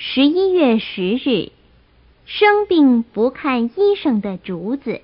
11月10日，生病不看医生的竹子。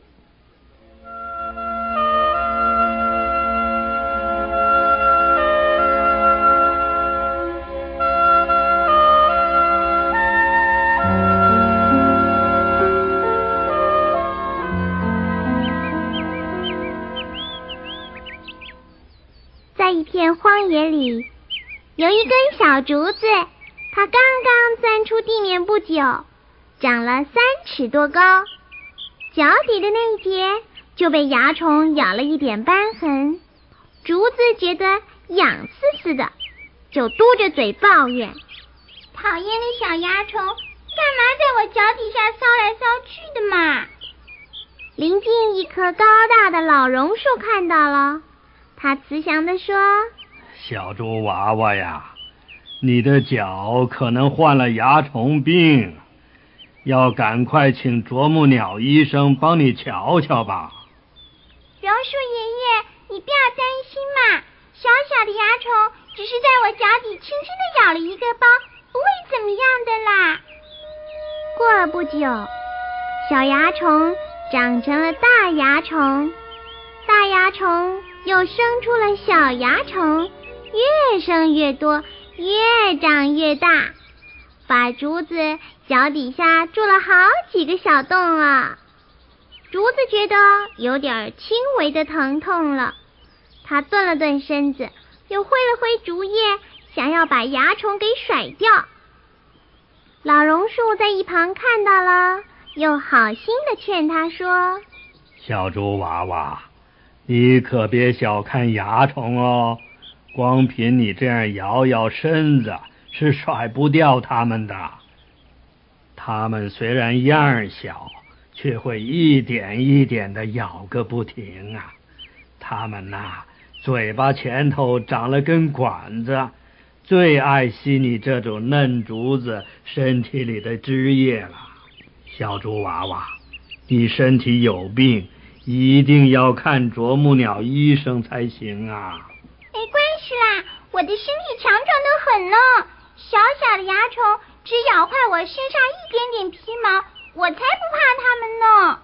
在一片荒野里，有一根小竹子，它刚刚钻出地面不久，长了3尺多高，脚底的那一节就被蚜虫咬了一点斑痕。竹子觉得痒丝丝的，就嘟着嘴抱怨： 讨厌的小蚜虫，干嘛在我脚底下搔来搔去的嘛？ 临近一棵高大的老榕树看到了，他慈祥地说： 小猪娃娃呀，你的脚可能患了蚜虫病，要赶快请啄木鸟医生帮你瞧瞧吧。 榕树爷爷，你不要担心嘛，小小的蚜虫只是在我脚底轻轻地咬了一个包，不会怎么样的啦。 过了不久，小蚜虫长成了大蚜虫，大蚜虫又生出了小蚜虫，越生越多，越长越大，把竹子脚底下筑了好几个小洞了。竹子觉得有点轻微的疼痛了，它顿了顿身子，又挥了挥竹叶，想要把蚜虫给甩掉。老榕树在一旁看到了，又好心的劝它说： 小猪娃娃，你可别小看蚜虫哦，光凭你这样摇摇身子是甩不掉它们的。它们虽然样小，却会一点一点地咬个不停啊。它们嘴巴前头长了根管子，最爱吸你这种嫩竹子身体里的汁液了。小猪娃娃，你身体有病，一定要看啄木鸟医生才行啊。 没关系啦，我的身体强壮得很呢，小小的蚜虫只咬坏我身上一点点皮毛，我才不怕它们呢。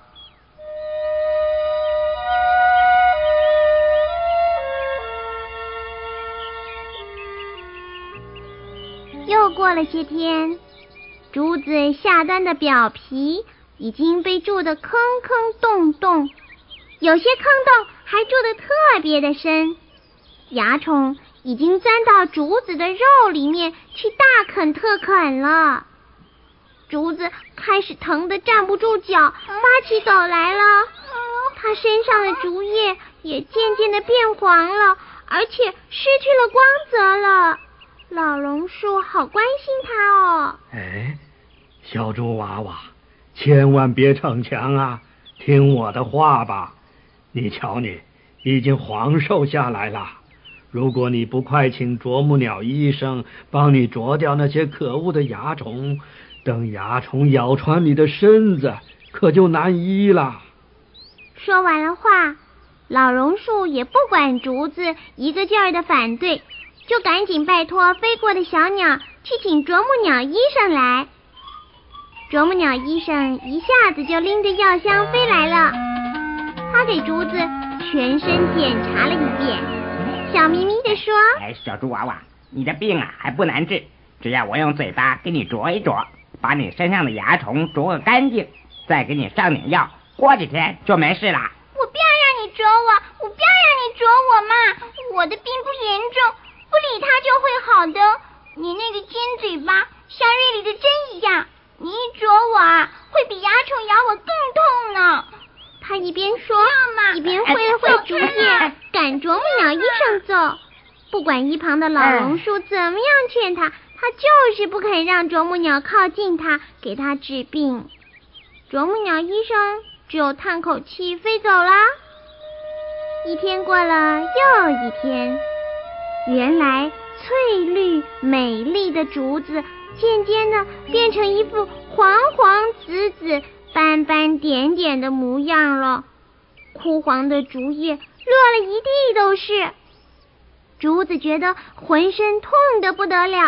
又过了些天，竹子下端的表皮已经被蛀得坑坑洞洞，有些坑洞还蛀得特别的深，蚜虫已经钻到竹子的肉里面去大啃特啃了。竹子开始疼得站不住脚，发起抖来了。它身上的竹叶也渐渐地变黄了，而且失去了光泽了。老榕树好关心它哦。 小猪娃娃，千万别逞强啊，听我的话吧。你瞧你，已经黄瘦下来了。如果你不快请啄木鸟医生帮你啄掉那些可恶的蚜虫，等蚜虫咬穿你的身子，可就难医了。 说完了话，老榕树也不管竹子一个劲儿的反对，就赶紧拜托飞过的小鸟去请啄木鸟医生来。啄木鸟医生一下子就拎着药箱飞来了，他给竹子全身检查了一遍，笑眯眯地说： 小猪娃娃，你的病还不难治，只要我用嘴巴给你啄一啄，把你身上的蚜虫啄个干净，再给你上点药，过几天就没事啦。 我不要让你啄我不要让你啄我嘛，我的病不严重，不理它就会好的。你那个尖嘴巴像锐利的针一样，你一啄我会比蚜虫咬我更痛呢。 他一边说一边挥了挥竹叶，赶啄木鸟医生走。不管一旁的老榕树怎么样劝他，他就是不肯让啄木鸟靠近他，给他治病。啄木鸟医生只有叹口气飞走了。一天过了又一天，原来翠绿美丽的竹子渐渐地变成一副黄黄紫紫斑斑点点的模样了，枯黄的竹叶落了一地都是。竹子觉得浑身痛得不得了，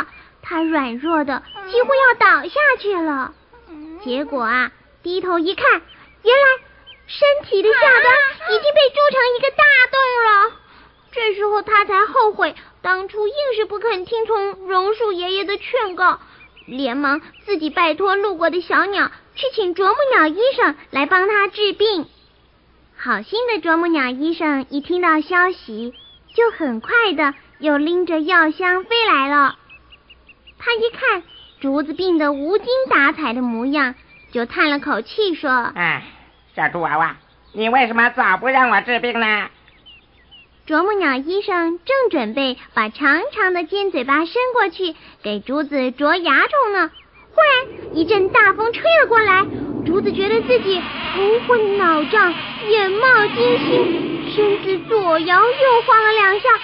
他软弱的几乎要倒下去了。结果啊，低头一看，原来身体的下端已经被蛀成一个大洞了。这时候他才后悔当初硬是不肯听从榕树爷爷的劝告，连忙自己拜托路过的小鸟去请啄木鸟医生来帮他治病。好心的啄木鸟医生一听到消息，就很快的又拎着药箱飞来了。他一看竹子病得无精打采的模样，就叹了口气说： 哎，小猪娃娃，你为什么早不让我治病呢？ 啄木鸟医生正准备把长长的尖嘴巴伸过去给竹子啄牙虫呢，忽然一阵大风吹了过来，竹子觉得自己头昏脑胀，眼冒金星，身子左摇右晃了2下，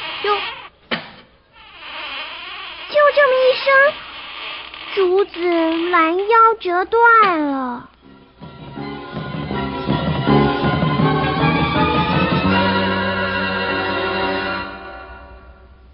就这么一声，竹子拦腰折断了。